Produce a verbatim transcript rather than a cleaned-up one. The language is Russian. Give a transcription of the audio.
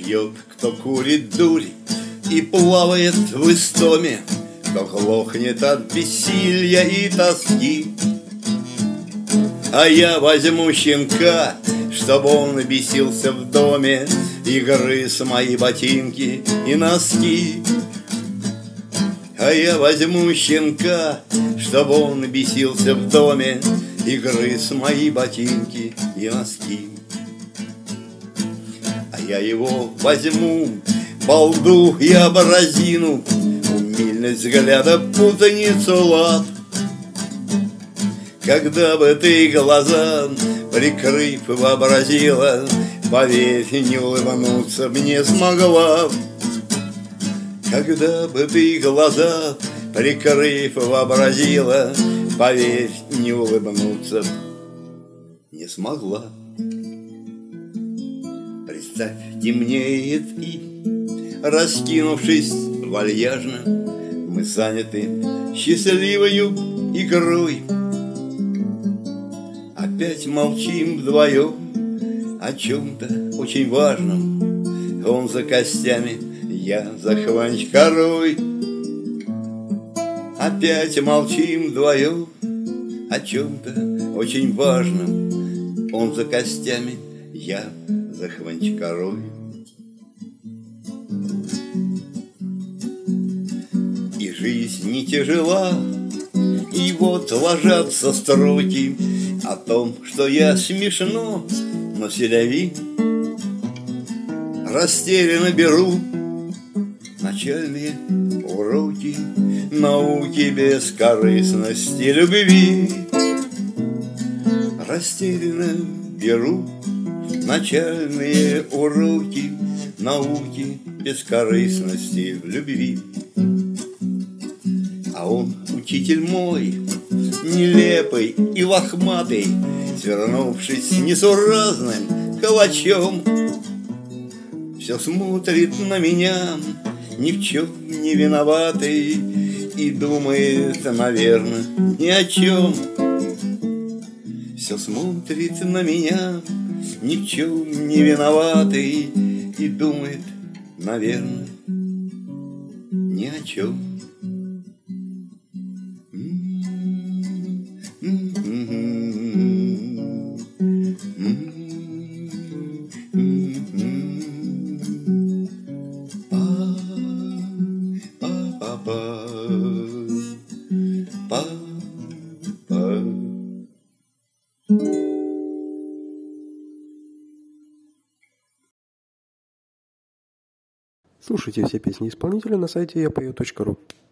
пьет, кто курит дурь и плавает в истоме, кто глохнет от бессилья и тоски. А я возьму щенка, чтобы он бесился в доме и грыз мои ботинки и носки. А я возьму щенка, чтобы он бесился в доме и грыз мои ботинки и носки. А я его возьму, балду и образину, умильность взгляда, путаницу лад. Когда бы ты глаза, прикрыв, вообразила, поверь, не улыбнуться б не смогла. Когда бы ты глаза, прикрыв, вообразила, поверь, не улыбнуться б не смогла. Представь, темнеет и, раскинувшись вальяжно, мы заняты счастливою игрой. Опять молчим вдвоем о чем-то очень важном. Он за костями, я за хванчкарой. Опять молчим вдвоем о чем-то очень важном. Он за костями, я за хванчкарой. И жизнь не тяжела, и вот ложатся строки о том, что я смешно, но селяви. Растерянно беру начальные уроки науки бескорыстности любви. Растерянно беру начальные уроки науки бескорыстности в любви. А он, учитель мой, нелепый и лохматый, свернувшись несуразным калачом, все смотрит на меня, ни в чем не виноватый, и думает, наверное, ни о чем. Все смотрит на меня, ни в чем не виноватый, и думает, наверное, ни о чем. Слушайте все песни исполнителя на сайте я пою точка ру.